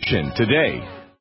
today.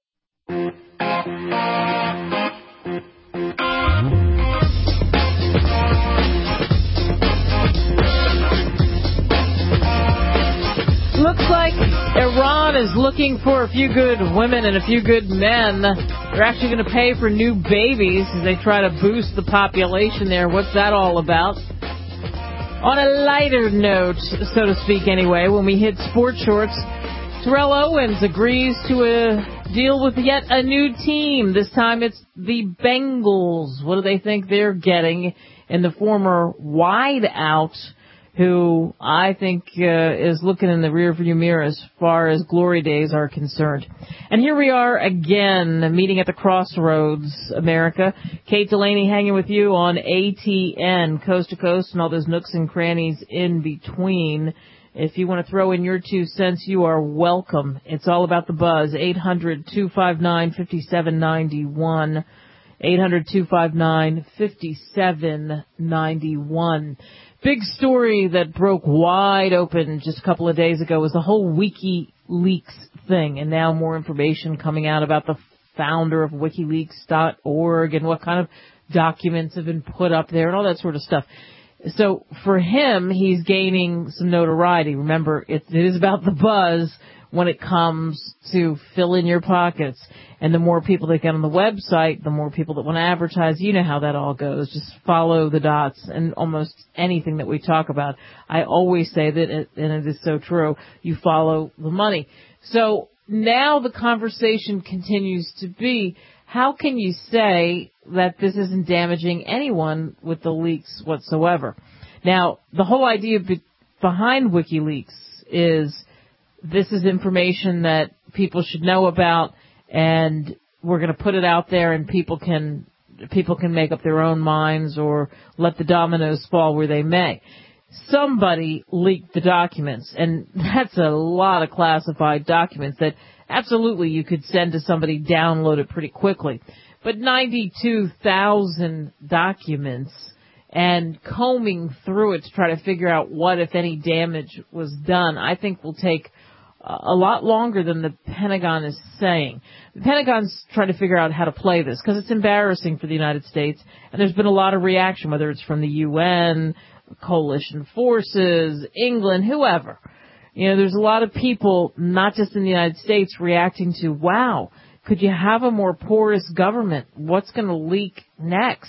Looks like Iran is looking for a few good women and a few good men. They're actually going to pay for new babies as they try to boost the population there. What's that all about? On a lighter note, so to speak anyway, when we hit sports shorts, Terrell Owens agrees to a deal with yet a new team. This time it's the Bengals. What do they think they're getting in the former wideout, who I think is looking in the rearview mirror as far as glory days are concerned. And here we are again, meeting at the crossroads, America. Kate Delaney hanging with you on ATN, coast to coast, and all those nooks and crannies in between. If you want to throw in your 2 cents, you are welcome. It's all about the buzz. 800-259-5791. 800-259-5791. Big story that broke wide open just a couple of days ago was the whole WikiLeaks thing, and now more information coming out about the founder of WikiLeaks.org and what kind of documents have been put up there and all that sort of stuff. So for him, he's gaining some notoriety. Remember, it is about the buzz when it comes to fill in your pockets. And the more people that get on the website, the more people that want to advertise. You know how that all goes. Just follow the dots. And almost anything that we talk about, I always say that, and it is so true, you follow the money. So now the conversation continues to be, how can you say that this isn't damaging anyone with the leaks whatsoever? Now, the whole idea behind WikiLeaks is this is information that people should know about, and we're going to put it out there, and people can make up their own minds or let the dominoes fall where they may. Somebody leaked the documents, and that's a lot of classified documents that absolutely you could send to somebody, download it pretty quickly. But 92,000 documents, and combing through it to try to figure out what, if any, damage was done, I think will take a lot longer than the Pentagon is saying. The Pentagon's trying to figure out how to play this because it's embarrassing for the United States, and there's been a lot of reaction, whether it's from the UN, coalition forces, England, whoever. You know, there's a lot of people, not just in the United States, reacting to, wow, could you have a more porous government? What's going to leak next?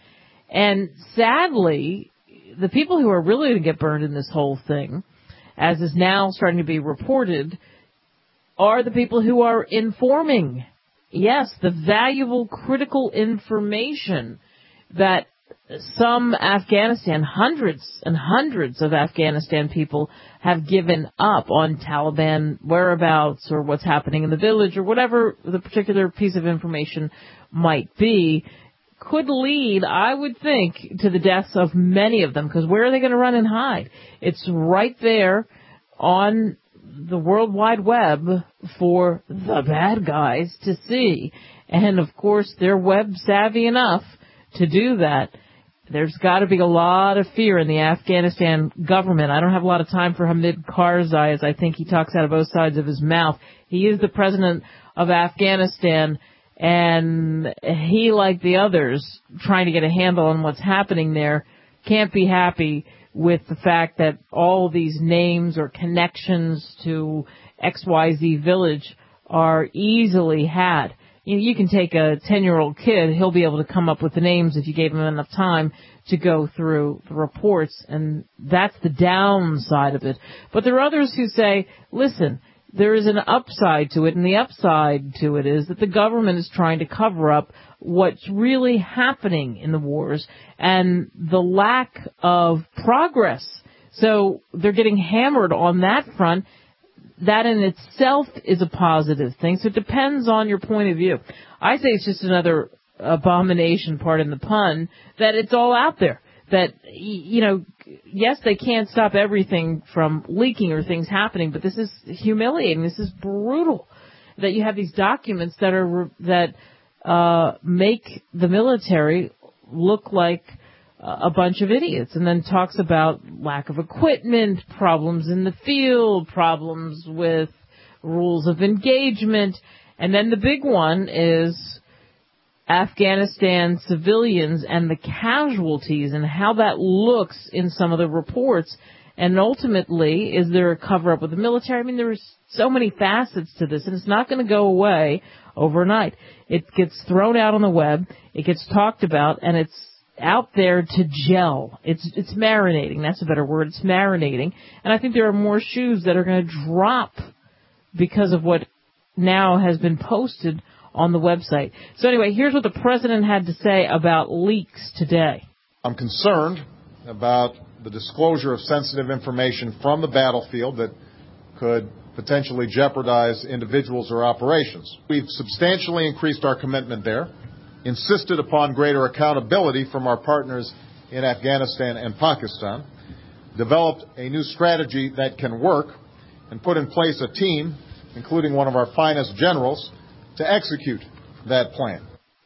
And sadly, the people who are really going to get burned in this whole thing, as is now starting to be reported, are the people who are informing. Yes, the valuable, critical information that some Afghanistan, hundreds and hundreds of Afghanistan people have given up on Taliban whereabouts or what's happening in the village or whatever the particular piece of information might be, could lead, I would think, to the deaths of many of them, because where are they going to run and hide? It's right there on the World Wide Web for the bad guys to see. And, of course, they're web savvy enough to do that. There's got to be a lot of fear in the Afghanistan government. I don't have a lot of time for Hamid Karzai, as I think he talks out of both sides of his mouth. He is the president of Afghanistan, and he, like the others, trying to get a handle on what's happening there, can't be happy with the fact that all these names or connections to XYZ village are easily had. You can take a 10-year-old kid, he'll be able to come up with the names if you gave him enough time to go through the reports, and that's the downside of it. But there are others who say, listen, there is an upside to it, and the upside to it is that the government is trying to cover up what's really happening in the wars and the lack of progress. So they're getting hammered on that front. That in itself is a positive thing. So it depends on your point of view. I say it's just another abomination, pardon the pun, that it's all out there. That, you know, yes, they can't stop everything from leaking or things happening, but this is humiliating. This is brutal. That you have these documents that make the military look like a bunch of idiots, and then talks about lack of equipment, problems in the field, problems with rules of engagement. And then the big one is Afghanistan civilians and the casualties and how that looks in some of the reports. And ultimately, is there a cover-up with the military? I mean, there's so many facets to this, and it's not going to go away overnight. It gets thrown out on the web, it gets talked about, and it's out there to gel. It's marinating. That's a better word. It's marinating. And I think there are more shoes that are going to drop because of what now has been posted on the website. So anyway, here's what the president had to say about leaks today. I'm concerned about the disclosure of sensitive information from the battlefield that could potentially jeopardize individuals or operations. We've substantially increased our commitment there, insisted upon greater accountability from our partners in Afghanistan and Pakistan, developed a new strategy that can work, and put in place a team, including one of our finest generals, to execute that plan.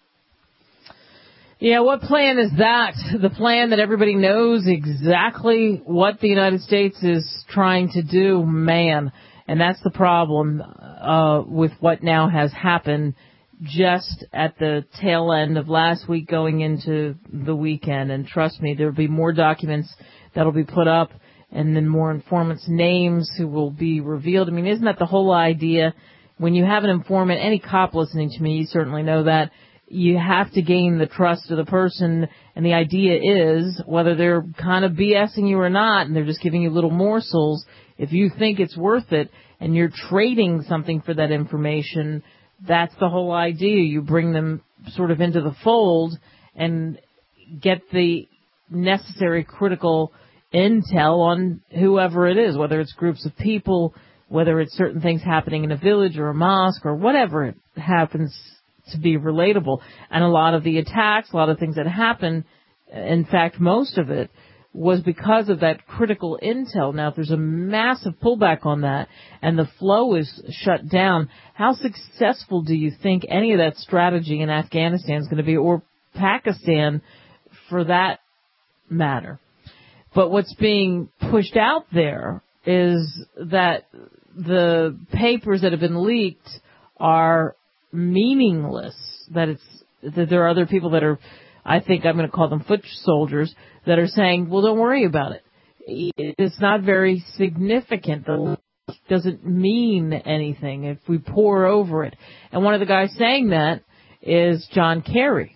Yeah, what plan is that? The plan that everybody knows exactly what the United States is trying to do? Man, and that's the problem with what now has happened just at the tail end of last week going into the weekend. And trust me, there will be more documents that will be put up and then more informants' names who will be revealed. I mean, isn't that the whole idea? When you have an informant, any cop listening to me, you certainly know that, you have to gain the trust of the person, and the idea is, whether they're kind of BSing you or not, and they're just giving you little morsels, if you think it's worth it, and you're trading something for that information, that's the whole idea. You bring them sort of into the fold and get the necessary critical intel on whoever it is, whether it's groups of people, whether it's certain things happening in a village or a mosque or whatever it happens to be relatable. And a lot of the attacks, a lot of things that happened, in fact, most of it, was because of that critical intel. Now, if there's a massive pullback on that and the flow is shut down, how successful do you think any of that strategy in Afghanistan is going to be, or Pakistan for that matter? But what's being pushed out there is that the papers that have been leaked are meaningless, that there are other people that are, I think I'm going to call them foot soldiers, that are saying, well, don't worry about it. It's not very significant. The leak doesn't mean anything if we pour over it. And one of the guys saying that is John Kerry.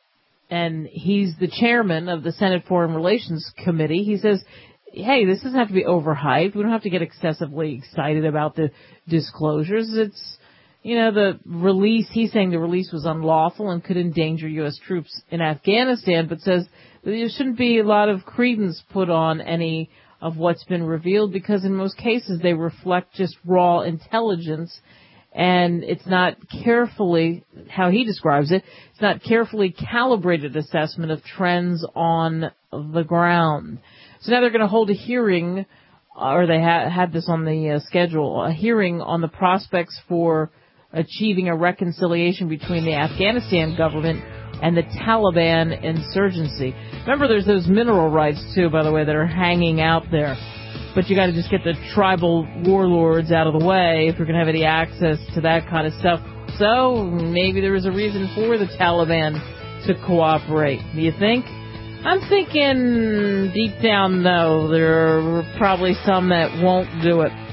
And he's the chairman of the Senate Foreign Relations Committee. He says, hey, this doesn't have to be overhyped. We don't have to get excessively excited about the disclosures. It's, the release, he's saying the release was unlawful and could endanger U.S. troops in Afghanistan, but says there shouldn't be a lot of credence put on any of what's been revealed because in most cases they reflect just raw intelligence, and it's not carefully, how he describes it, it's not carefully calibrated assessment of trends on the ground. So now they're going to hold a hearing, or they had this on the schedule, a hearing on the prospects for achieving a reconciliation between the Afghanistan government and the Taliban insurgency. Remember, there's those mineral rights, too, by the way, that are hanging out there. But you got to just get the tribal warlords out of the way if you're going to have any access to that kind of stuff. So maybe there is a reason for the Taliban to cooperate. Do you think? I'm thinking deep down, though, there are probably some that won't do it.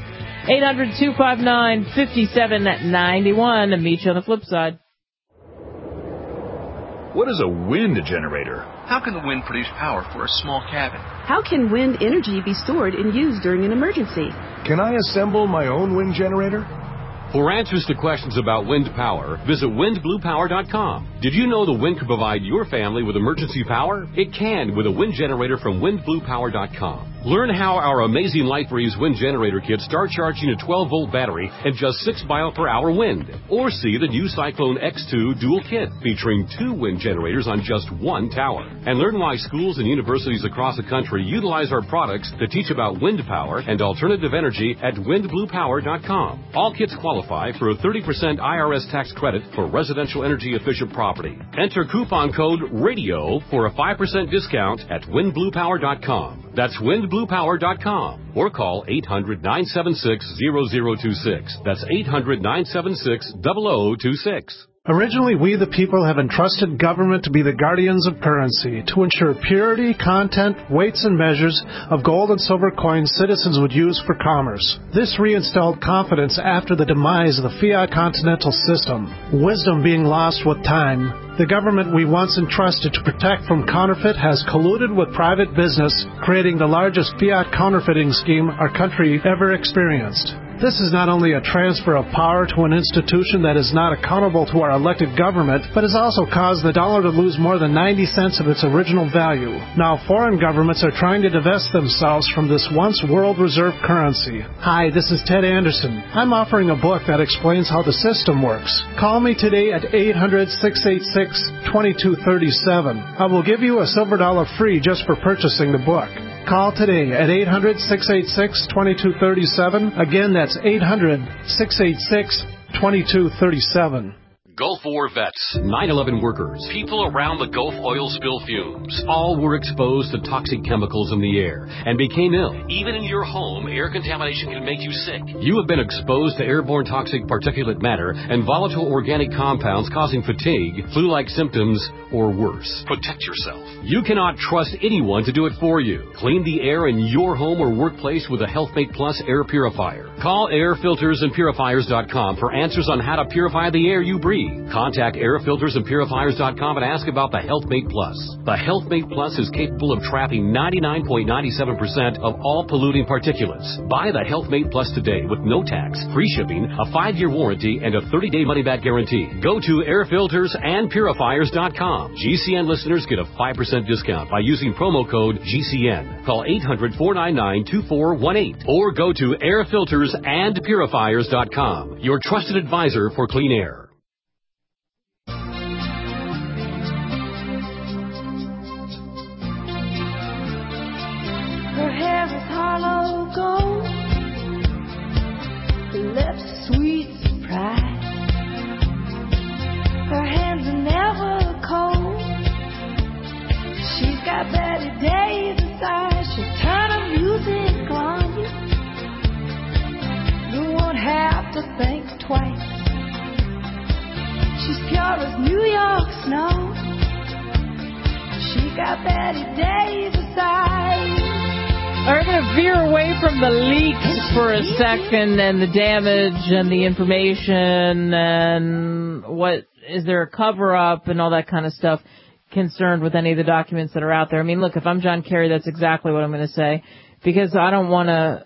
800-259-5791 and meet you on the flip side. What is a wind generator? How can the wind produce power for a small cabin? How can wind energy be stored and used during an emergency? Can I assemble my own wind generator? For answers to questions about wind power, visit windbluepower.com. Did you know the wind can provide your family with emergency power? It can with a wind generator from windbluepower.com. Learn how our amazing LightBreeze wind generator kit start charging a 12-volt battery and just 6 mile per hour wind. Or see the new Cyclone X2 dual kit featuring 2 wind generators on just 1 tower. And learn why schools and universities across the country utilize our products to teach about wind power and alternative energy at windbluepower.com. All kits qualify for a 30% IRS tax credit for residential energy efficient property. Enter coupon code RADIO for a 5% discount at windbluepower.com. That's windbluepower.com or call 800-976-0026. That's 800-976-0026. Originally, we the people have entrusted government to be the guardians of currency, to ensure purity, content, weights, and measures of gold and silver coins citizens would use for commerce. This reinstalled confidence after the demise of the fiat continental system, wisdom being lost with time. The government we once entrusted to protect from counterfeit has colluded with private business, creating the largest fiat counterfeiting scheme our country ever experienced. This is not only a transfer of power to an institution that is not accountable to our elected government, but has also caused the dollar to lose more than 90 cents of its original value. Now foreign governments are trying to divest themselves from this once world reserve currency. Hi, this is Ted Anderson. I'm offering a book that explains how the system works. Call me today at 800-686-2237. I will give you a silver dollar free just for purchasing the book. Call today at 800-686-2237. Again, that's 800-686-2237. Gulf War vets, 9/11 workers, people around the Gulf oil spill fumes, all were exposed to toxic chemicals in the air and became ill. Even in your home, air contamination can make you sick. You have been exposed to airborne toxic particulate matter and volatile organic compounds causing fatigue, flu-like symptoms, or worse. Protect yourself. You cannot trust anyone to do it for you. Clean the air in your home or workplace with a HealthMate Plus air purifier. Call airfiltersandpurifiers.com for answers on how to purify the air you breathe. Contact airfiltersandpurifiers.com and ask about the HealthMate Plus. The HealthMate Plus is capable of trapping 99.97% of all polluting particulates. Buy the HealthMate Plus today with no tax, free shipping, a 5-year warranty, and a 30-day money-back guarantee. Go to airfiltersandpurifiers.com. GCN listeners get a 5% discount by using promo code GCN. Call 800-499-2418 or go to airfiltersandpurifiers.com. Your trusted advisor for clean air. Her hair is hollow gold, her lips sweet surprise. Her hands are never cold. She's got Betty Davis eyes. She'll turn her music on you. You won't have to think twice. She's pure as New York snow. She got Betty Davis eyes. We're going to veer away from the leaks for a second and the damage and the information and what is there a cover-up and all that kind of stuff concerned with any of the documents that are out there. I mean, look, if I'm John Kerry, that's exactly what I'm going to say because I don't want to,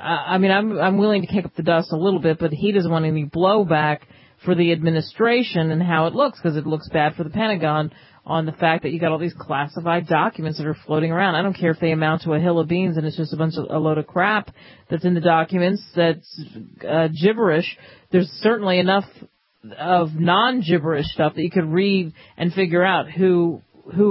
I'm willing to kick up the dust a little bit, but he doesn't want any blowback for the administration and how it looks because it looks bad for the Pentagon on the fact that you got all these classified documents that are floating around. I don't care if they amount to a hill of beans and it's just a load of crap that's in the documents that's gibberish. There's certainly enough of non-gibberish stuff that you could read and figure out who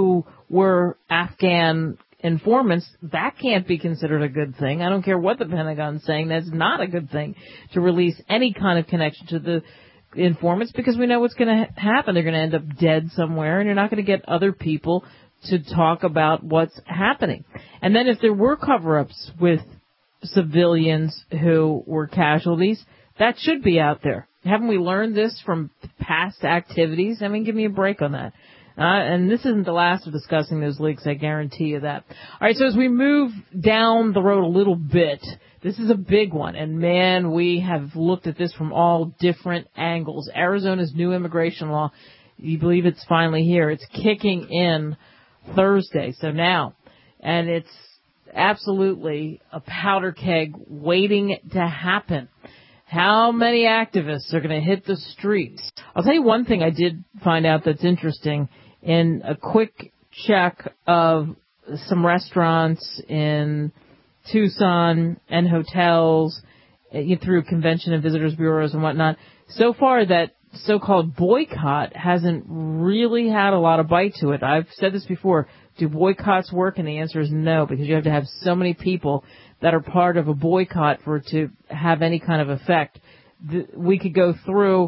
were Afghan informants. That can't be considered a good thing. I don't care what the Pentagon's saying. That's not a good thing to release any kind of connection to the informants because we know what's going to happen. They're going to end up dead somewhere and you're not going to get other people to talk about what's happening. And then if there were cover-ups with civilians who were casualties, that should be out there. Haven't we learned this from past activities? I mean, give me a break on that. And this isn't the last of discussing those leaks, I guarantee you that. All right, so as we move down the road a little bit, this is a big one, and man, we have looked at this from all different angles. Arizona's new immigration law, you believe it's finally here. It's kicking in Thursday, so now, and it's absolutely a powder keg waiting to happen. How many activists are going to hit the streets? I'll tell you one thing I did find out that's interesting. In a quick check of some restaurants in Tucson and hotels through convention and visitors bureaus and whatnot, so far that so-called boycott hasn't really had a lot of bite to it. I've said this before. Do boycotts work? And the answer is no, because you have to have so many people that are part of a boycott for it to have any kind of effect. We could go through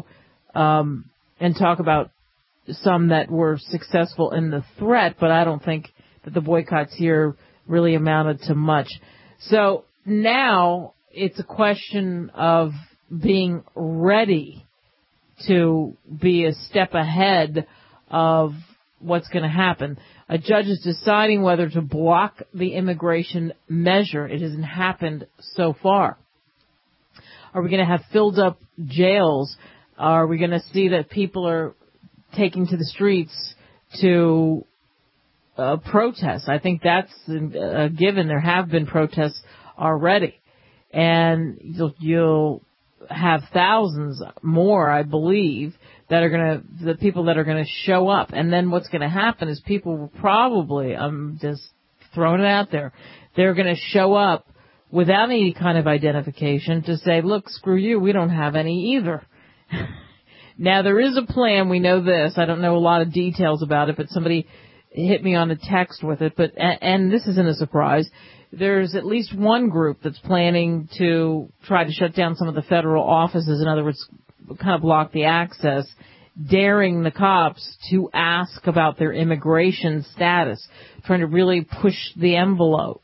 and talk about some that were successful in the threat, but I don't think that the boycotts here really amounted to much. So now it's a question of being ready to be a step ahead of what's going to happen. A judge is deciding whether to block the immigration measure. It hasn't happened so far. Are we going to have filled up jails? Are we going to see that people are taking to the streets to protest? I think that's a given. There have been protests already. And you'll have thousands more, I believe, the people that are going to show up. And then what's going to happen is people will probably, I'm just throwing it out there, they're going to show up without any kind of identification to say, look, screw you, we don't have any either. Now, there is a plan. We know this. I don't know a lot of details about it, but somebody hit me on a text with it. And this isn't a surprise. There's at least one group that's planning to try to shut down some of the federal offices. In other words, kind of block the access, daring the cops to ask about their immigration status, trying to really push the envelope.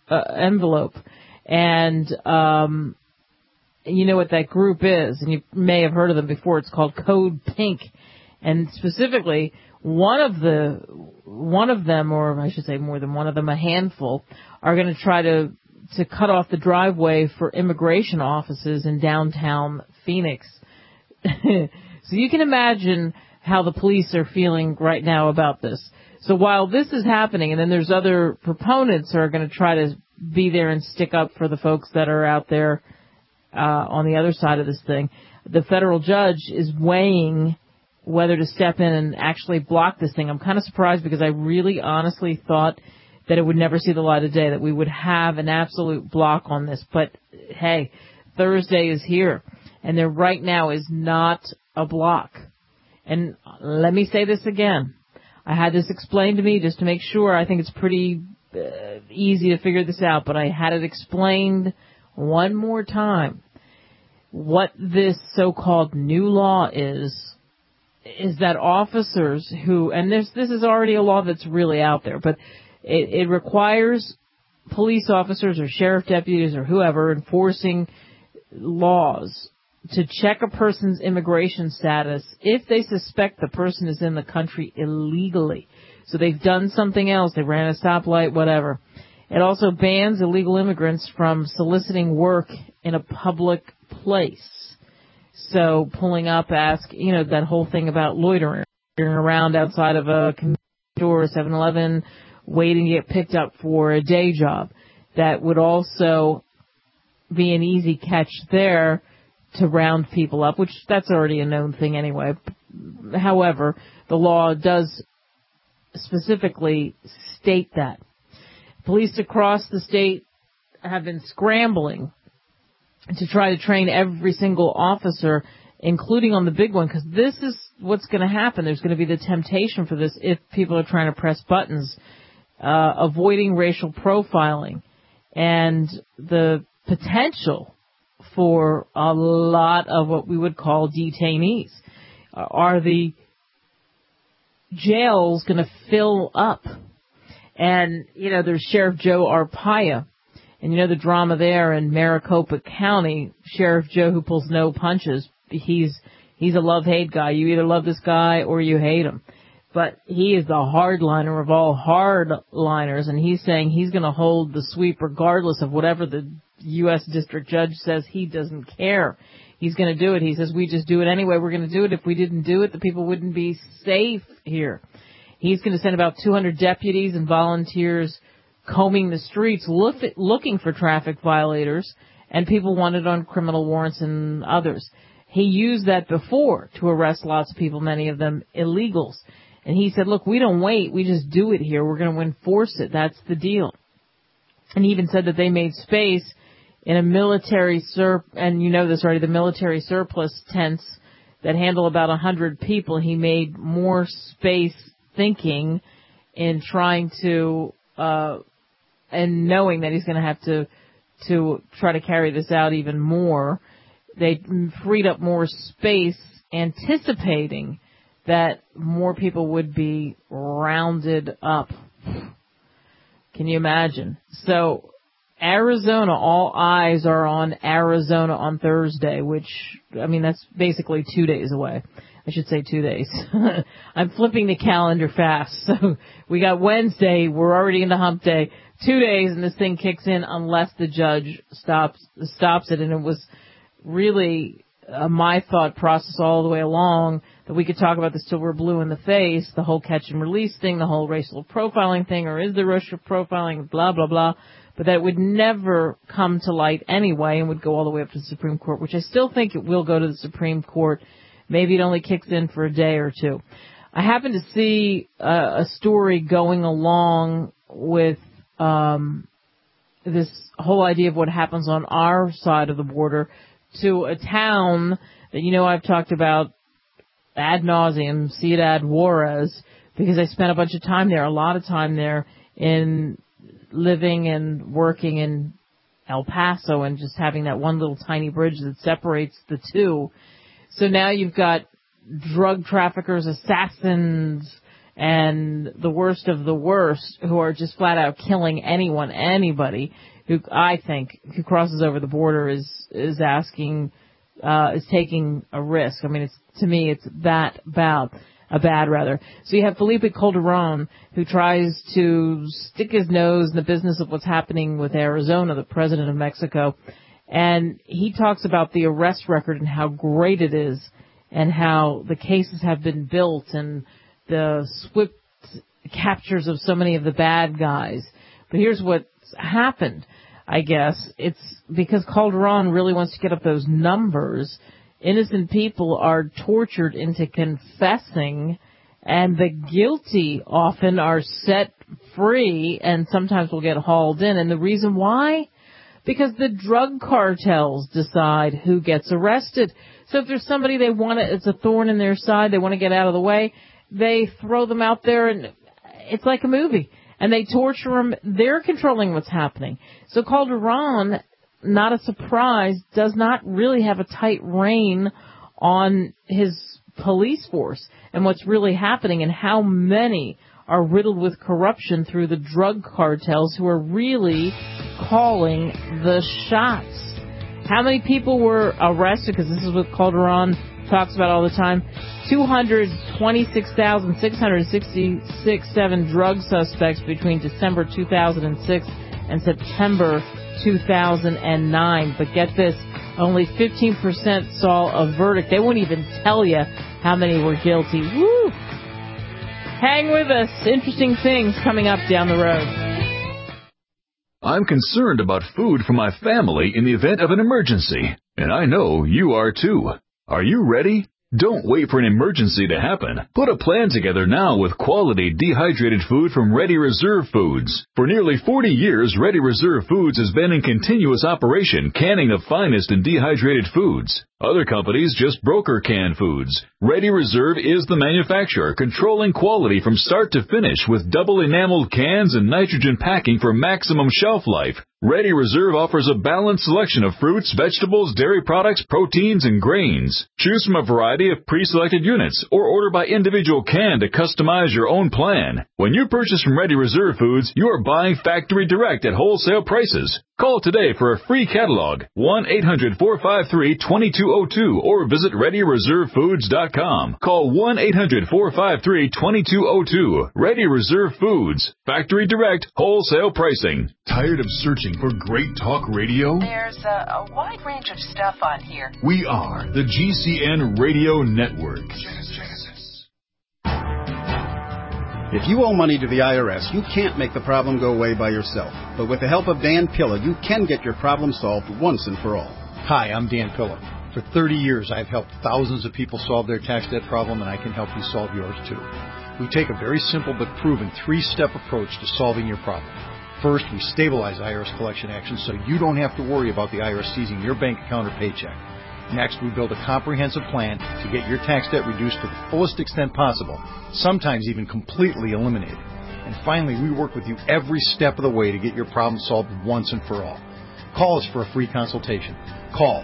And you know what that group is, and you may have heard of them before. It's called Code Pink. And specifically, one of them, or I should say more than one of them, a handful, are going to try to cut off the driveway for immigration offices in downtown Phoenix. So you can imagine how the police are feeling right now about this. So while this is happening, and then there's other proponents who are going to try to be there and stick up for the folks that are out there on the other side of this thing, the federal judge is weighing whether to step in and actually block this thing. I'm kind of surprised because I really honestly thought that it would never see the light of day, that we would have an absolute block on this. But, hey, Thursday is here, and there right now is not a block. And let me say this again. I had this explained to me just to make sure. I think it's pretty easy to figure this out, but I had it explained one more time. What this so-called new law is that officers who, and this is already a law that's really out there, but it requires police officers or sheriff deputies or whoever enforcing laws to check a person's immigration status if they suspect the person is in the country illegally. So they've done something else, they ran a stoplight, whatever. It also bans illegal immigrants from soliciting work in a public place. So pulling up, that whole thing about loitering around outside of a store or 7-Eleven, waiting to get picked up for a day job. That would also be an easy catch there to round people up, which that's already a known thing anyway. However, the law does specifically state that. Police across the state have been scrambling to try to train every single officer, including on the big one, because this is what's going to happen. There's going to be the temptation for this if people are trying to press buttons, avoiding racial profiling, and the potential for a lot of what we would call detainees. Are the jails going to fill up? And, there's Sheriff Joe Arpaia. And the drama there in Maricopa County, Sheriff Joe who pulls no punches. He's a love-hate guy. You either love this guy or you hate him. But he is the hardliner of all hardliners, and he's saying he's going to hold the sweep regardless of whatever the U.S. District Judge says. He doesn't care. He's going to do it. He says, we just do it anyway. We're going to do it. If we didn't do it, the people wouldn't be safe here. He's going to send about 200 deputies and volunteers combing the streets looking for traffic violators and people wanted on criminal warrants and others. He used that before to arrest lots of people, many of them illegals. And he said, look, we don't wait. We just do it here. We're going to enforce it. That's the deal. And he even said that they made space in a military and you know this already, the military surplus tents that handle about 100 people. He made more space thinking in trying to, and knowing that he's going to have to try to carry this out even more. They freed up more space, anticipating that more people would be rounded up. Can you imagine? So Arizona, all eyes are on Arizona on Thursday, which, I mean, that's basically 2 days away. I should say 2 days. I'm flipping the calendar fast. So we got Wednesday. We're already into hump day. 2 days, and this thing kicks in unless the judge stops it. And it was really my thought process all the way along that we could talk about this till we're blue in the face, the whole catch and release thing, the whole racial profiling thing, or is there racial profiling, blah, blah, blah. But that would never come to light anyway and would go all the way up to the Supreme Court, which I still think it will go to the Supreme Court. Maybe it only kicks in for a day or two. I happened to see a story going along with this whole idea of what happens on our side of the border to a town that, you know, I've talked about ad nauseum, Ciudad Juarez, because I spent a bunch of time there, a lot of time there in living and working in El Paso and just having that one little tiny bridge that separates the two. So now you've got drug traffickers, assassins, and the worst of the worst who are just flat out killing anybody who I think who crosses over the border is taking a risk. I mean, to me, it's that bad. So you have Felipe Calderon, who tries to stick his nose in the business of what's happening with Arizona, the president of Mexico. And he talks about the arrest record and how great it is and how the cases have been built and the swift captures of so many of the bad guys. But here's what's happened, I guess. It's because Calderon really wants to get up those numbers. Innocent people are tortured into confessing, and the guilty often are set free and sometimes will get hauled in. And the reason why? Because the drug cartels decide who gets arrested. So if there's somebody it's a thorn in their side, they want to get out of the way, they throw them out there, and it's like a movie. And they torture them. They're controlling what's happening. So Calderon, not a surprise, does not really have a tight rein on his police force and what's really happening and how many are riddled with corruption through the drug cartels who are really calling the shots. How many people were arrested? Because this is what Calderon talks about all the time. 226,667 drug suspects between December 2006 and September 2009. But get this, only 15% saw a verdict. They won't even tell you how many were guilty. Woo! Hang with us. Interesting things coming up down the road. I'm concerned about food for my family in the event of an emergency, and I know you are too. Are you ready? Don't wait for an emergency to happen. Put a plan together now with quality dehydrated food from Ready Reserve Foods. For nearly 40 years, Ready Reserve Foods has been in continuous operation, canning the finest in dehydrated foods. Other companies just broker canned foods. Ready Reserve is the manufacturer, controlling quality from start to finish with double enameled cans and nitrogen packing for maximum shelf life. Ready Reserve offers a balanced selection of fruits, vegetables, dairy products, proteins, and grains. Choose from a variety of pre-selected units or order by individual can to customize your own plan. When you purchase from Ready Reserve Foods, you are buying factory direct at wholesale prices. Call today for a free catalog, 1-800-453-2202, or visit ReadyReserveFoods.com. Call 1-800-453-2202. Ready Reserve Foods. Factory direct, wholesale pricing. Tired of searching for great talk radio? There's a wide range of stuff on here. We are the GCN Radio Network. If you owe money to the IRS, you can't make the problem go away by yourself. But with the help of Dan Pilla, you can get your problem solved once and for all. Hi, I'm Dan Pilla. For 30 years, I've helped thousands of people solve their tax debt problem, and I can help you solve yours too. We take a very simple but proven 3-step approach to solving your problem. First, we stabilize IRS collection actions so you don't have to worry about the IRS seizing your bank account or paycheck. Next, we build a comprehensive plan to get your tax debt reduced to the fullest extent possible, sometimes even completely eliminated. And finally, we work with you every step of the way to get your problem solved once and for all. Call us for a free consultation. Call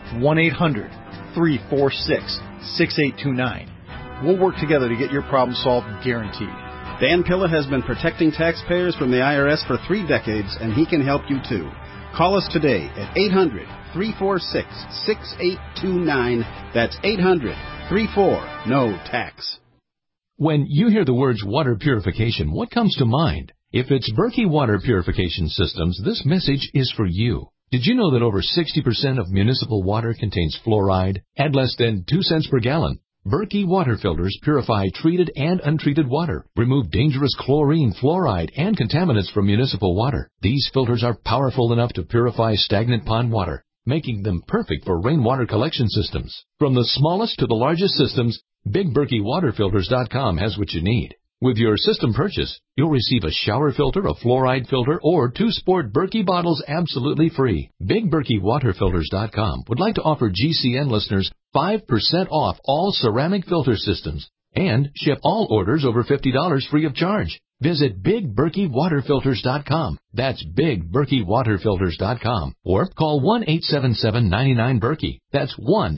1-800-346-6829. We'll work together to get your problem solved, guaranteed. Dan Pilla has been protecting taxpayers from the IRS for 3 decades, and he can help you too. Call us today at 800-346-6829. That's 800-34-NO-TAX. When you hear the words water purification, what comes to mind? If it's Berkey Water Purification Systems, this message is for you. Did you know that over 60% of municipal water contains fluoride at less than 2 cents per gallon? Berkey water filters purify treated and untreated water, remove dangerous chlorine, fluoride, and contaminants from municipal water. These filters are powerful enough to purify stagnant pond water, making them perfect for rainwater collection systems. From the smallest to the largest systems, BigBerkeyWaterFilters.com has what you need. With your system purchase, you'll receive a shower filter, a fluoride filter, or 2 sport Berkey bottles absolutely free. BigBerkeyWaterFilters.com would like to offer GCN listeners 5% off all ceramic filter systems and ship all orders over $50 free of charge. Visit BigBerkeyWaterFilters.com. That's BigBerkeyWaterFilters.com. Or call 1-877-99-BERKEY. That's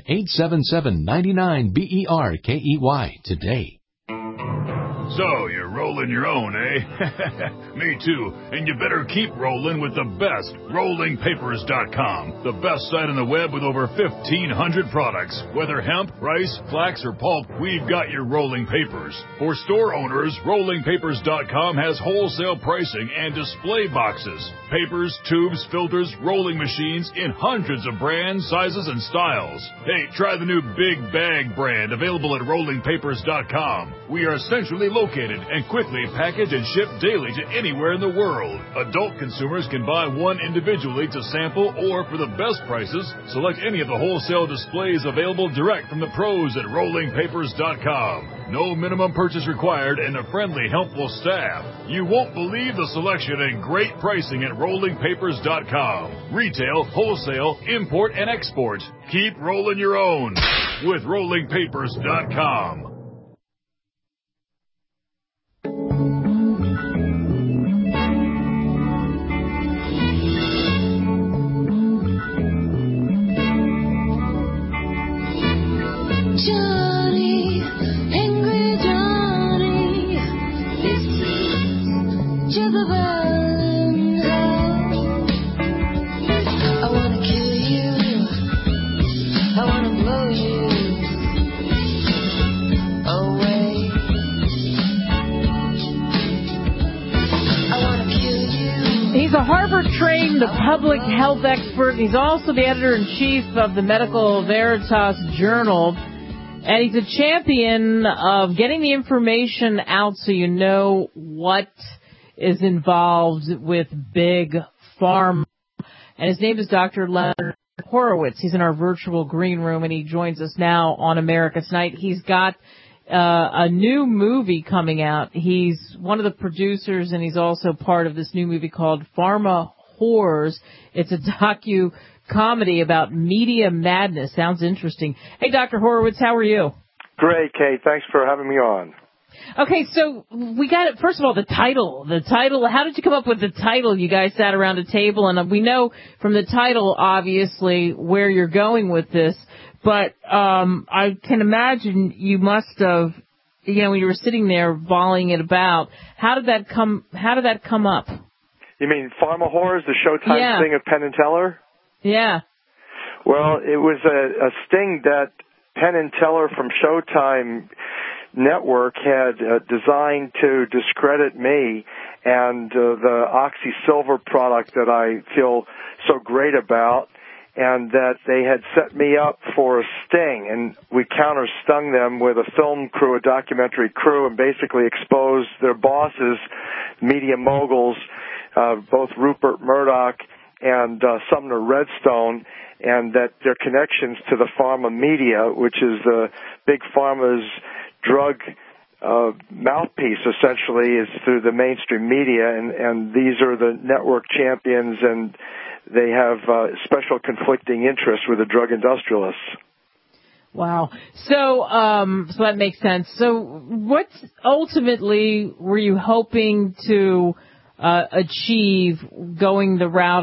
1-877-99-BERKEY today. So, you're rolling your own, eh? Me too. And you better keep rolling with the best, RollingPapers.com. The best site on the web with over 1,500 products. Whether hemp, rice, flax, or pulp, we've got your rolling papers. For store owners, RollingPapers.com has wholesale pricing and display boxes. Papers, tubes, filters, rolling machines in hundreds of brands, sizes, and styles. Hey, try the new Big Bag brand available at RollingPapers.com. We are centrally located and quickly package and ship daily to anywhere in the world. Adult consumers can buy one individually to sample, or for the best prices, select any of the wholesale displays available direct from the pros at RollingPapers.com. No minimum purchase required and a friendly, helpful staff. You won't believe the selection and great pricing at RollingPapers.com. Retail, wholesale, import, and export. Keep rolling your own with RollingPapers.com. Johnny, angry Johnny, this is Jezebel. I wanna kill you, I wanna blow you away. I wanna kill you. He's a Harvard-trained public health expert. He's also the editor-in-chief of the Medical Veritas Journal. And he's a champion of getting the information out so you know what is involved with big pharma. And his name is Dr. Leonard Horowitz. He's in our virtual green room, and he joins us now on America's Night. He's got a new movie coming out. He's one of the producers, and he's also part of this new movie called Pharma Whores. It's a docu-comedy about media madness. Sounds interesting. Hey, Dr. Horowitz, how are you? Great, Kate. Thanks for having me on. Okay, so we got it. First of all, the title. How did you come up with the title? You guys sat around a table, and we know from the title, obviously, where you're going with this. But I can imagine you must have, when you were sitting there volleying it about. How did that come up? You mean Pharma Whores, the Showtime sting of Penn and Teller? Yeah. Well, it was a sting that Penn and Teller from Showtime Network had designed to discredit me and the Oxy Silver product that I feel so great about, and that they had set me up for a sting, and we counter-stung them with a film crew, a documentary crew, and basically exposed their bosses, media moguls, both Rupert Murdoch and Sumner Redstone, and that their connections to the pharma media, which is Big Pharma's drug mouthpiece, essentially, is through the mainstream media, and these are the network champions, and they have special conflicting interests with the drug industrialists. Wow. So that makes sense. So what ultimately were you hoping to achieve going the route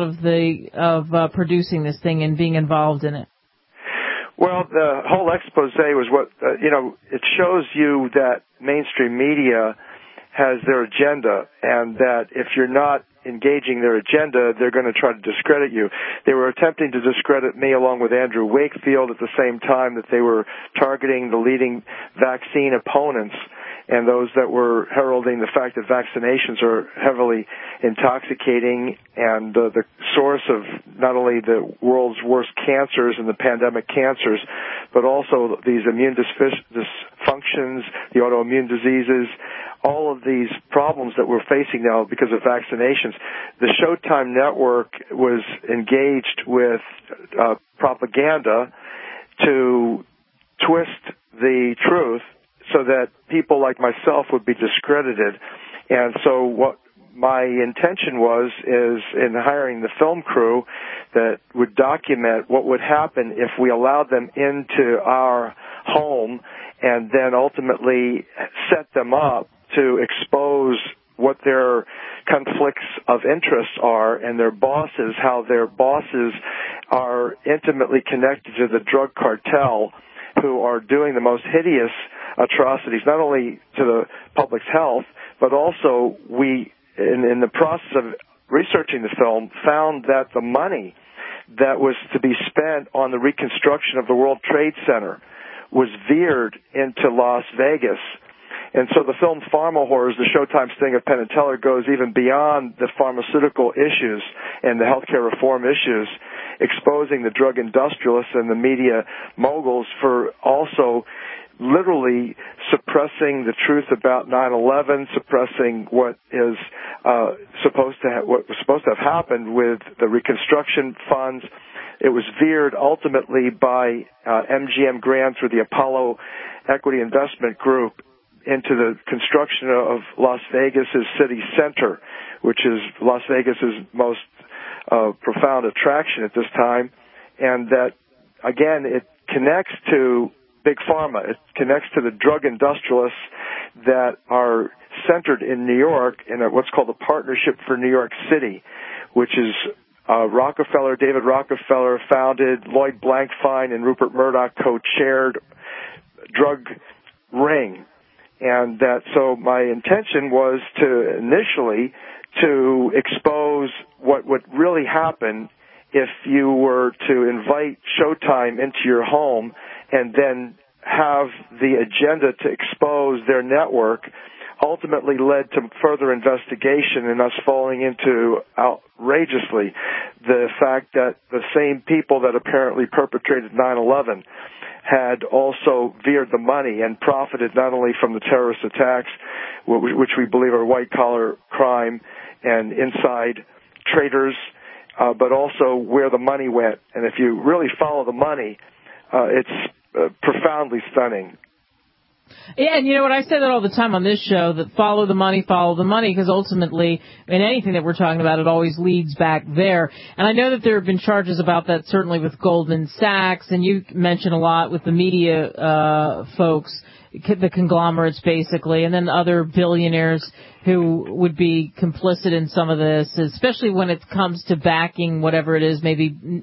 of producing this thing and being involved in it? Well, the whole expose was what, it shows you that mainstream media has their agenda, and that if you're not engaging their agenda, they're going to try to discredit you. They were attempting to discredit me along with Andrew Wakefield at the same time that they were targeting the leading vaccine opponents and those that were heralding the fact that vaccinations are heavily intoxicating and the source of not only the world's worst cancers and the pandemic cancers, but also these immune dysfunctions, the autoimmune diseases, all of these problems that we're facing now because of vaccinations. The Showtime network was engaged with propaganda to twist the truth so that people like myself would be discredited. And so what my intention is in hiring the film crew that would document what would happen if we allowed them into our home and then ultimately set them up to expose what their conflicts of interest are and their bosses, how their bosses are intimately connected to the drug cartel who are doing the most hideous atrocities, not only to the public's health, but also we, in the process of researching the film, found that the money that was to be spent on the reconstruction of the World Trade Center was veered into Las Vegas. And so the film Pharma Horrors, the Showtime sting of Penn and Teller, goes even beyond the pharmaceutical issues and the healthcare reform issues, exposing the drug industrialists and the media moguls for also literally suppressing the truth about 9/11, suppressing what is what was supposed to have happened with the reconstruction funds. It was veered ultimately by MGM Grand through the Apollo Equity Investment Group into the construction of Las Vegas' city center, which is Las Vegas' most profound attraction at this time. And that, again, it connects to Big Pharma. It connects to the drug industrialists that are centered in New York in what's called the Partnership for New York City, which is David Rockefeller founded, Lloyd Blankfein and Rupert Murdoch co-chaired drug ring. And that, so my intention was to initially to expose what would really happen if you were to invite Showtime into your home and then have the agenda to expose their network, ultimately led to further investigation and us falling into outrageously the fact that the same people that apparently perpetrated 9/11 had also veered the money and profited not only from the terrorist attacks, which we believe are white-collar crime and inside traders, but also where the money went. And if you really follow the money, it's profoundly stunning. Yeah, and you know what, I say that all the time on this show, that follow the money, because ultimately, in anything that we're talking about, it always leads back there. And I know that there have been charges about that, certainly with Goldman Sachs, and you mentioned a lot with the media folks, the conglomerates basically, and then other billionaires who would be complicit in some of this, especially when it comes to backing whatever it is, maybe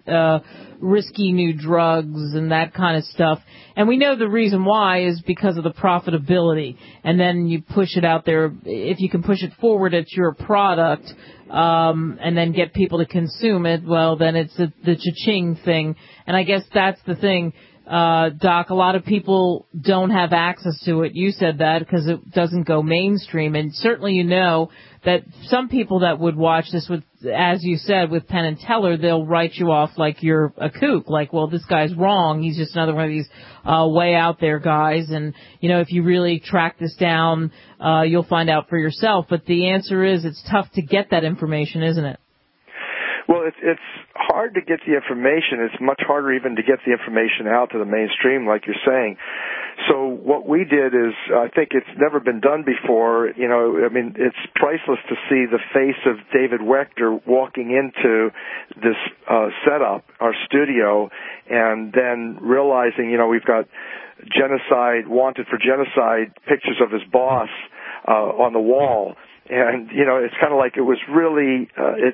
risky new drugs and that kind of stuff. And we know the reason why is because of the profitability. And then you push it out there. If you can push it forward, it's your product, and then get people to consume it, well, then it's the cha-ching thing. And I guess that's the thing. Doc, a lot of people don't have access to it. You said that because it doesn't go mainstream. And certainly you know that some people that would watch this with, as you said, with Penn and Teller, they'll write you off like you're a kook. Like, well, this guy's wrong. He's just another one of these way out there guys. And, you know, if you really track this down, you'll find out for yourself. But the answer is it's tough to get that information, isn't it? Well, it's hard to get the information. It's much harder even to get the information out to the mainstream, like you're saying. So what we did is, I think it's never been done before. You know, I mean, it's priceless to see the face of David Wechter walking into this setup, our studio, and then realizing, you know, we've got genocide, wanted for genocide pictures of his boss on the wall. And, you know, it's kind of like it was really,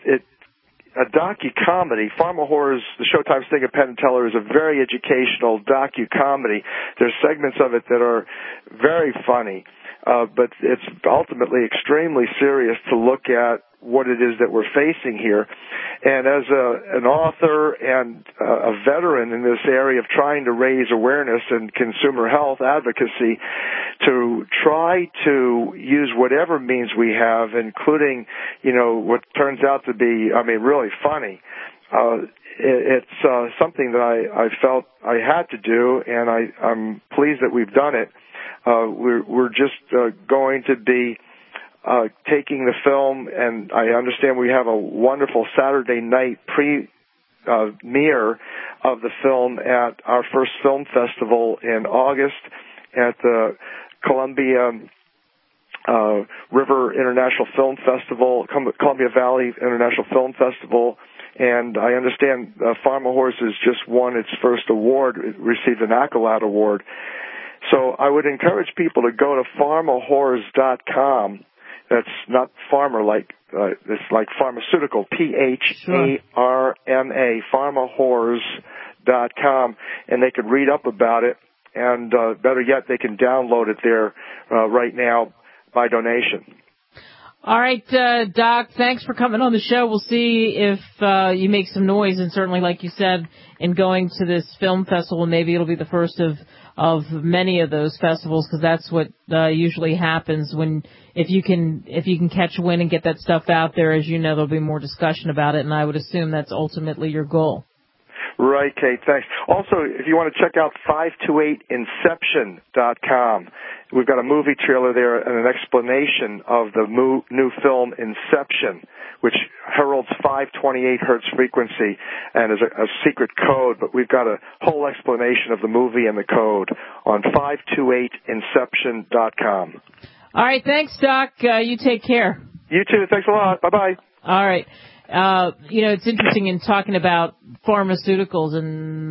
a docu-comedy. Pharma Horrors, the Showtime sting of Penn and Teller, is a very educational docu-comedy. There's segments of it that are very funny. but it's ultimately extremely serious to look at what it is that we're facing here. And as an author and a veteran in this area of trying to raise awareness and consumer health advocacy, to try to use whatever means we have, including, what turns out to be, really funny, it's something that I felt I had to do, and I'm pleased that we've done it. We're just going to be taking the film, and I understand we have a wonderful Saturday night premiere of the film at our first film festival in August at the Columbia River International Film Festival, Columbia Valley International Film Festival. And I understand Pharma Horse has just won its first award, it received an Accolade Award. So I would encourage people to go to pharmahorse.com. That's not farmer like, it's like pharmaceutical, PHARMA, pharmahorse.com, and they could read up about it, and better yet, they can download it there right now by donation. All right, Doc, thanks for coming on the show. We'll see if you make some noise, and certainly, like you said, in going to this film festival, maybe it'll be the first of many of those festivals, because that's what usually happens if you can catch wind and get that stuff out there. As you know, there'll be more discussion about it, and I would assume that's ultimately your goal. Right, Kate, thanks. Also, if you want to check out 528inception.com, we've got a movie trailer there and an explanation of the new film Inception, which heralds 528 hertz frequency and is a secret code, but we've got a whole explanation of the movie and the code on 528inception.com. All right, thanks, Doc. You take care. You too. Thanks a lot. Bye-bye. All right. It's interesting in talking about pharmaceuticals and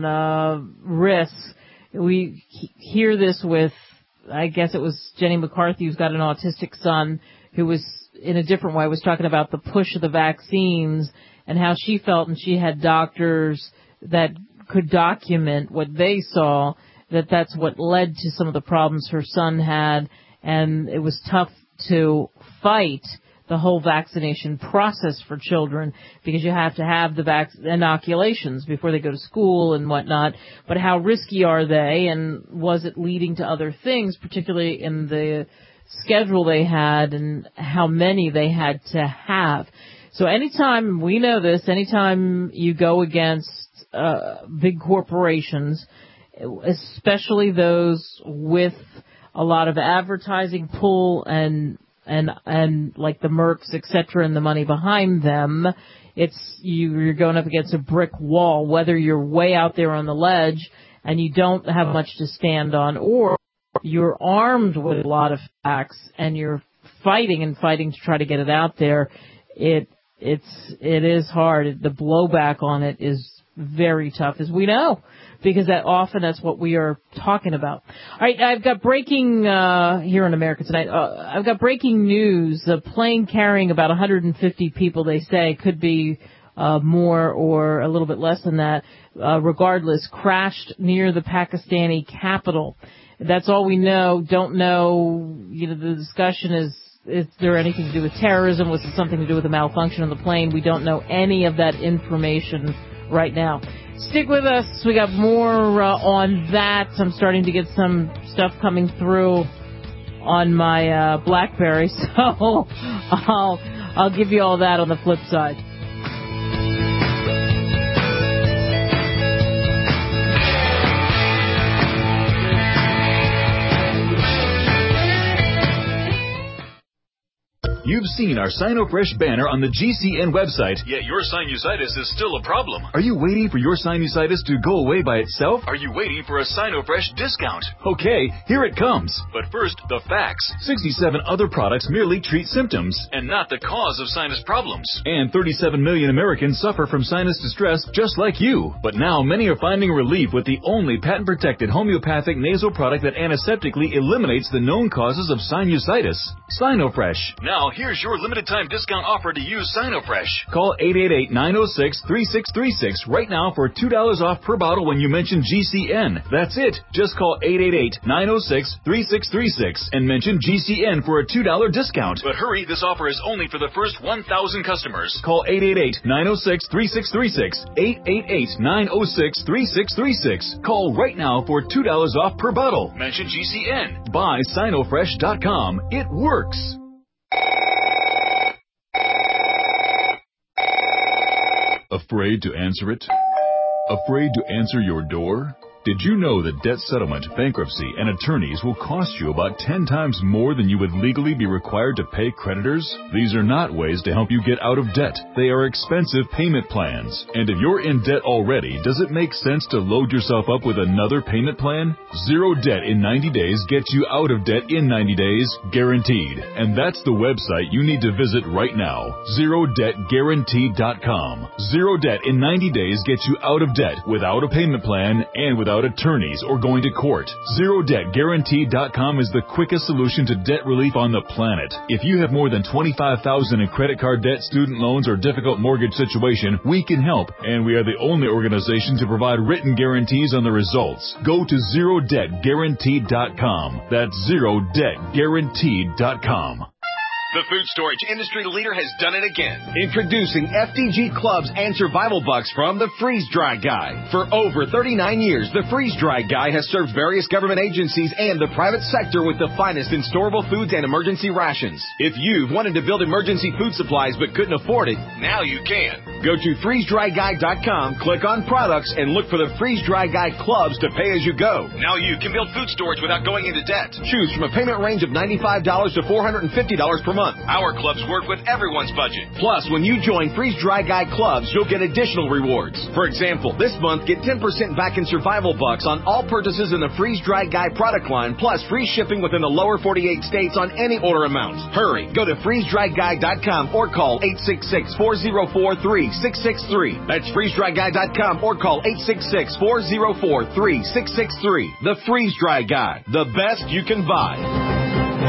risks. We hear this with, I guess it was Jenny McCarthy, who's got an autistic son, who was, in a different way, was talking about the push of the vaccines and how she felt, and she had doctors that could document what they saw, that's what led to some of the problems her son had, and it was tough to fight the whole vaccination process for children because you have to have the inoculations before they go to school and whatnot. But how risky are they, and was it leading to other things, particularly in the schedule they had and how many they had to have? So anytime, we know this, anytime you go against big corporations, especially those with a lot of advertising pull and like the Mercks, et cetera, and the money behind them, you're going up against a brick wall, whether you're way out there on the ledge and you don't have much to stand on, or you're armed with a lot of facts and you're fighting to try to get it out there. It is hard. The blowback on it is very tough, as we know, because that's what we are talking about. All right, I've got breaking here in America tonight. I've got breaking news. A plane carrying about 150 people, they say, could be more or a little bit less than that, regardless, crashed near the Pakistani capital. That's all we know. Don't know, the discussion is there anything to do with terrorism? Was it something to do with a malfunction of the plane? We don't know any of that information right now. Stick with us. We got more on that. I'm starting to get some stuff coming through on my BlackBerry, so I'll give you all that on the flip side. You've seen our SinoFresh banner on the GCN website. Yet your sinusitis is still a problem. Are you waiting for your sinusitis to go away by itself? Are you waiting for a SinoFresh discount? Okay, here it comes. But first, the facts. 67 other products merely treat symptoms and not the cause of sinus problems. And 37 million Americans suffer from sinus distress just like you. But now many are finding relief with the only patent-protected homeopathic nasal product that antiseptically eliminates the known causes of sinusitis. SinoFresh. Now here's your limited-time discount offer to use Sinofresh. Call 888-906-3636 right now for $2 off per bottle when you mention GCN. That's it. Just call 888-906-3636 and mention GCN for a $2 discount. But hurry, this offer is only for the first 1,000 customers. Call 888-906-3636. 888-906-3636. Call right now for $2 off per bottle. Mention GCN. Buy Sinofresh.com. It works. Afraid to answer it? Afraid to answer your door? Did you know that debt settlement, bankruptcy, and attorneys will cost you about 10 times more than you would legally be required to pay creditors? These are not ways to help you get out of debt. They are expensive payment plans. And if you're in debt already, does it make sense to load yourself up with another payment plan? Zero Debt in 90 Days gets you out of debt in 90 days, guaranteed. And that's the website you need to visit right now, ZeroDebtGuaranteed.com. Zero Debt in 90 Days gets you out of debt without a payment plan and without attorneys or going to court. ZeroDebtGuaranteed.com is the quickest solution to debt relief on the planet. If you have more than $25,000 in credit card debt, student loans, or difficult mortgage situation, we can help, and we are the only organization to provide written guarantees on the results. Go to ZeroDebtGuaranteed.com. That's ZeroDebtGuaranteed.com. The food storage industry leader has done it again. Introducing FDG Clubs and Survival Bucks from the Freeze Dry Guy. For over 39 years, the Freeze Dry Guy has served various government agencies and the private sector with the finest in storable foods and emergency rations. If you've wanted to build emergency food supplies but couldn't afford it, now you can. Go to freezedryguy.com, click on products, and look for the Freeze Dry Guy Clubs to pay as you go. Now you can build food storage without going into debt. Choose from a payment range of $95 to $450 per month. Our clubs work with everyone's budget. Plus, when you join Freeze Dry Guy Clubs, you'll get additional rewards. For example, this month, get 10% back in Survival Bucks on all purchases in the Freeze Dry Guy product line, plus free shipping within the lower 48 states on any order amount. Hurry, go to freezedryguy.com or call 866-404-3663. That's freezedryguy.com or call 866-404-3663. The Freeze Dry Guy, the best you can buy.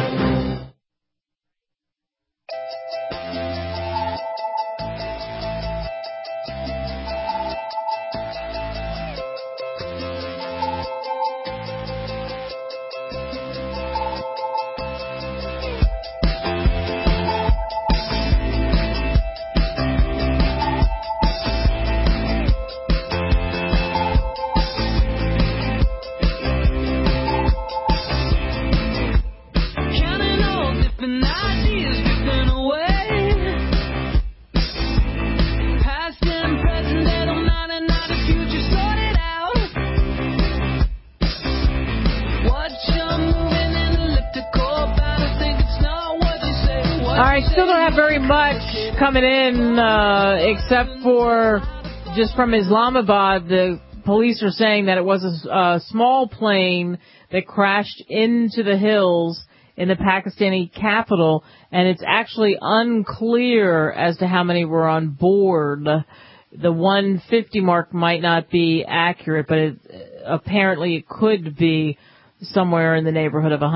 Coming in, except for just from Islamabad, the police are saying that it was a small plane that crashed into the hills in the Pakistani capital, and it's actually unclear as to how many were on board. The 150 mark might not be accurate, but apparently it could be somewhere in the neighborhood of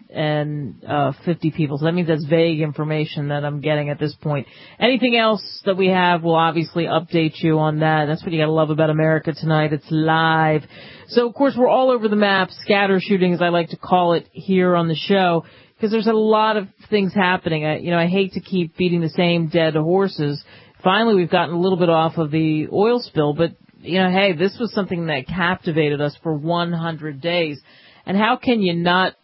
150 people. So that means that's vague information that I'm getting at this point. Anything else that we have, we'll obviously update you on that. That's what you gotta love about America Tonight. It's live. So, of course, we're all over the map, scatter shooting, as I like to call it here on the show, because there's a lot of things happening. I hate to keep beating the same dead horses. Finally, we've gotten a little bit off of the oil spill, but, hey, this was something that captivated us for 100 days. And how can you not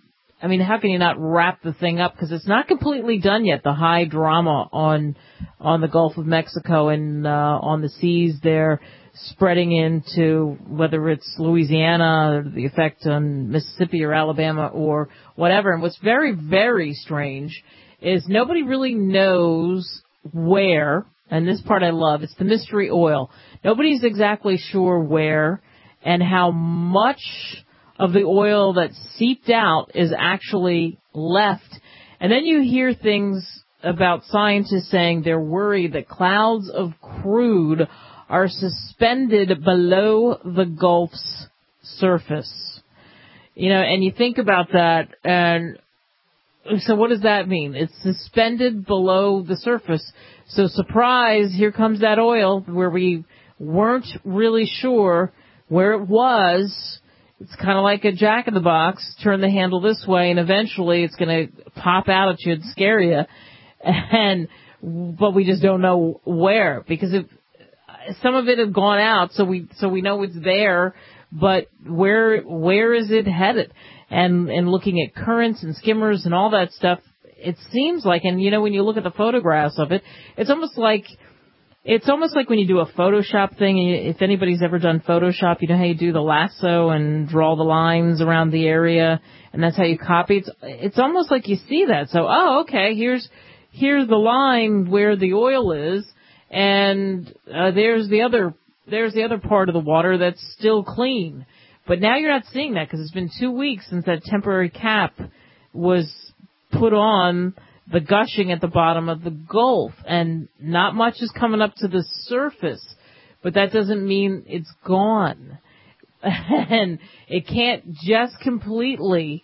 wrap the thing up? Because it's not completely done yet. The high drama on the Gulf of Mexico and on the seas there, spreading into whether it's Louisiana or the effect on Mississippi or Alabama or whatever. And what's very, very strange is nobody really knows where, and this part I love, it's the mystery oil. Nobody's exactly sure where and how much of the oil that seeped out is actually left. And then you hear things about scientists saying they're worried that clouds of crude are suspended below the Gulf's surface. And you think about that, and So what does that mean? It's suspended below the surface. So surprise, here comes that oil where we weren't really sure where it was. It's kind of like a jack-in-the-box. Turn the handle this way, and eventually it's going to pop out at you and scare you. But we just don't know where, because some of it had gone out, so we know it's there. But where is it headed? And looking at currents and skimmers and all that stuff, it seems like, and when you look at the photographs of it, it's almost like when you do a Photoshop thing. If anybody's ever done Photoshop, you know how you do the lasso and draw the lines around the area, and that's how you copy. It's almost like you see that. So, okay, here's the line where the oil is, and there's the other part of the water that's still clean. But now you're not seeing that because it's been 2 weeks since that temporary cap was put on the gushing at the bottom of the Gulf, and not much is coming up to the surface, but that doesn't mean it's gone. And it can't completely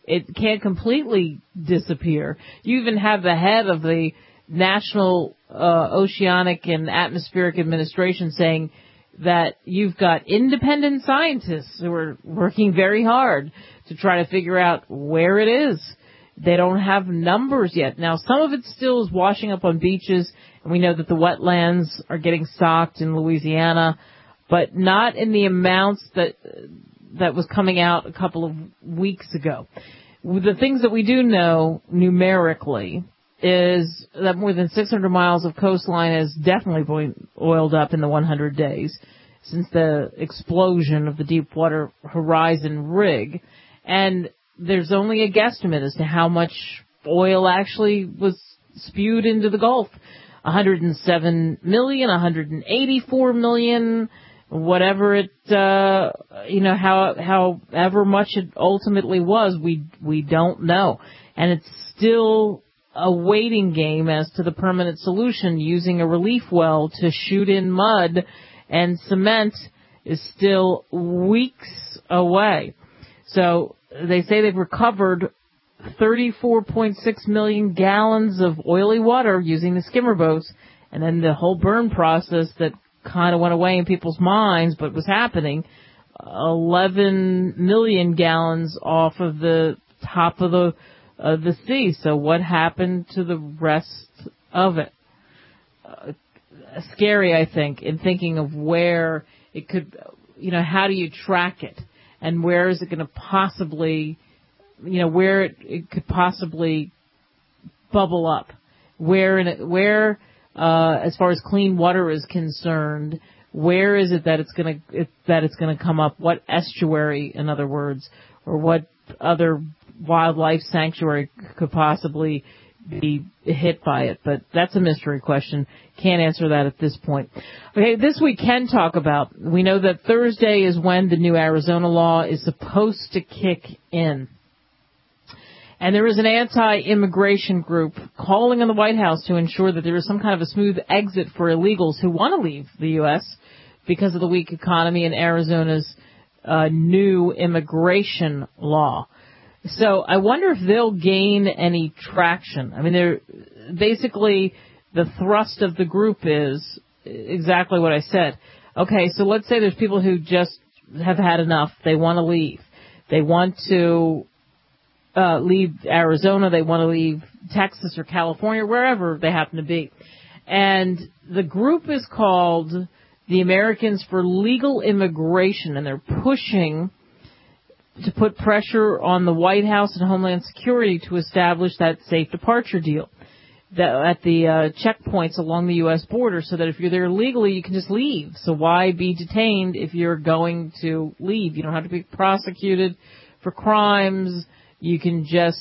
disappear. You even have the head of the National Oceanic and Atmospheric Administration saying that you've got independent scientists who are working very hard to try to figure out where it is. They don't have numbers yet. Now, some of it still is washing up on beaches, and we know that the wetlands are getting stocked in Louisiana, but not in the amounts that was coming out a couple of weeks ago. The things that we do know numerically is that more than 600 miles of coastline has definitely been oiled up in the 100 days since the explosion of the Deepwater Horizon rig. And there's only a guesstimate as to how much oil actually was spewed into the Gulf. 107 million, 184 million, whatever it, however much it ultimately was, we don't know. And it's still a waiting game as to the permanent solution. Using a relief well to shoot in mud and cement is still weeks away. So they say they've recovered 34.6 million gallons of oily water using the skimmer boats, and then the whole burn process that kind of went away in people's minds but was happening, 11 million gallons off of the top of the sea. So what happened to the rest of it? Scary, I think, in thinking of where it could, how do you track it? And where is it going to possibly, where it could possibly bubble up? Where, as far as clean water is concerned, where is it that it's going to come up? What estuary, in other words, or what other wildlife sanctuary could possibly be hit by it? But that's a mystery question. Can't answer that at this point. Okay, this we can talk about. We know that Thursday is when the new Arizona law is supposed to kick in. And there is an anti-immigration group calling on the White House to ensure that there is some kind of a smooth exit for illegals who want to leave the U.S. because of the weak economy and Arizona's new immigration law. So I wonder if they'll gain any traction. I mean, they're basically, the thrust of the group is exactly what I said. Okay, so let's say there's people who just have had enough. They want to leave. They want to leave Arizona. They want to leave Texas or California, wherever they happen to be. And the group is called the Americans for Legal Immigration, and they're pushing to put pressure on the White House and Homeland Security to establish that safe departure deal at the checkpoints along the U.S. border, so that if you're there legally, you can just leave. So why be detained if you're going to leave? You don't have to be prosecuted for crimes. You can just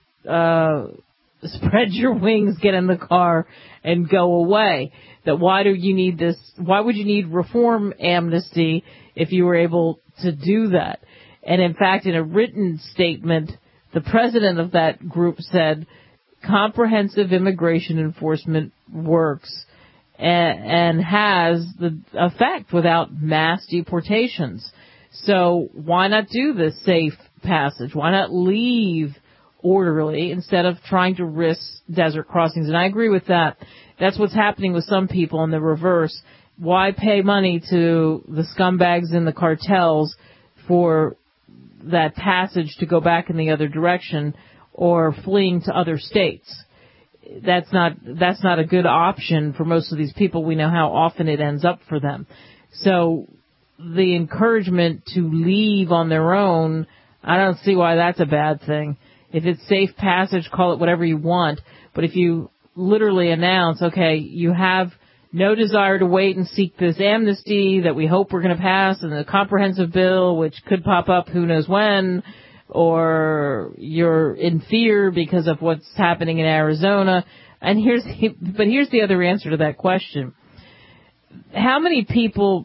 spread your wings, get in the car, and go away. That why do you need this? Why would you need reform amnesty if you were able to do that? And in fact, in a written statement, the president of that group said, comprehensive immigration enforcement works and has the effect without mass deportations. So why not do the safe passage? Why not leave orderly instead of trying to risk desert crossings. And I agree with that. That's what's happening with some people in the reverse. Why pay money to the scumbags in the cartels for that passage to go back in the other direction or fleeing to other states? That's not a good option for most of these people. We know how often it ends up for them. So the encouragement to leave on their own, I don't see why that's a bad thing. If it's safe passage, call it whatever you want. But if you literally announce, okay, you have no desire to wait and seek this amnesty that we hope we're going to pass and the comprehensive bill, which could pop up who knows when, or you're in fear because of what's happening in Arizona. And here's the other answer to that question. How many people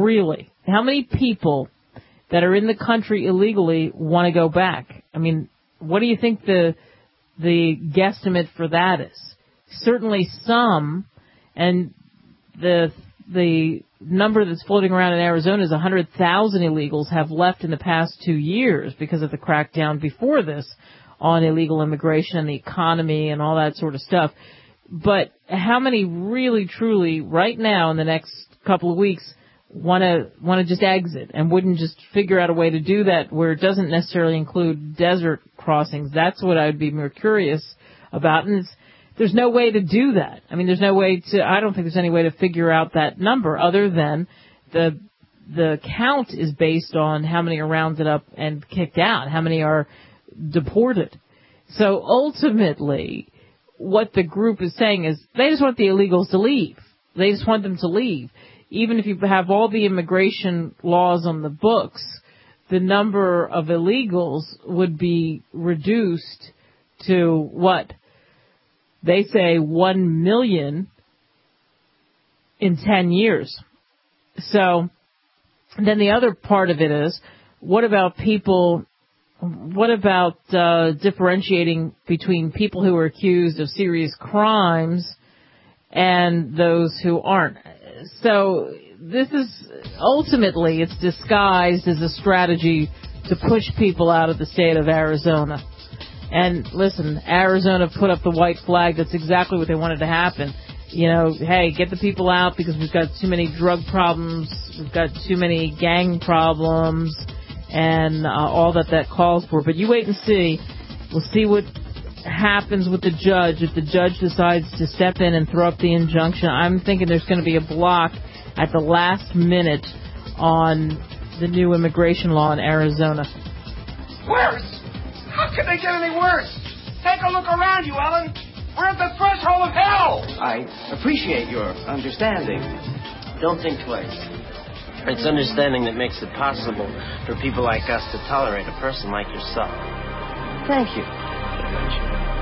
that are in the country illegally want to go back? I mean, what do you think the guesstimate for that is? Certainly some, and the number that's floating around in Arizona is 100,000 illegals have left in the past 2 years because of the crackdown before this on illegal immigration and the economy and all that sort of stuff. But how many really, truly, right now in the next couple of weeks, want to just exit and wouldn't just figure out a way to do that where it doesn't necessarily include desert crossings? That's what I would be more curious about. And there's no way to do that. I mean, I don't think there's any way to figure out that number other than the count is based on how many are rounded up and kicked out, how many are deported. So ultimately, what the group is saying is they just want the illegals to leave. They just want them to leave. Even if you have all the immigration laws on the books, the number of illegals would be reduced to what? They say 1 million in 10 years. So then the other part of it is, what about differentiating between people who are accused of serious crimes and those who aren't? So this is ultimately, it's disguised as a strategy to push people out of the state of Arizona. And listen, Arizona put up the white flag. That's exactly what they wanted to happen. You know, hey, get the people out because we've got too many drug problems, we've got too many gang problems, and all that calls for. But you wait and see. We'll see what happens with the judge. If the judge decides to step in and throw up the injunction, I'm thinking there's going to be a block at the last minute on the new immigration law in Arizona. Worse? How could they get any worse? Take a look around you, Ellen. We're at the threshold of hell. I appreciate your understanding. Don't think twice. It's understanding that makes it possible for people like us to tolerate a person like yourself. Thank you.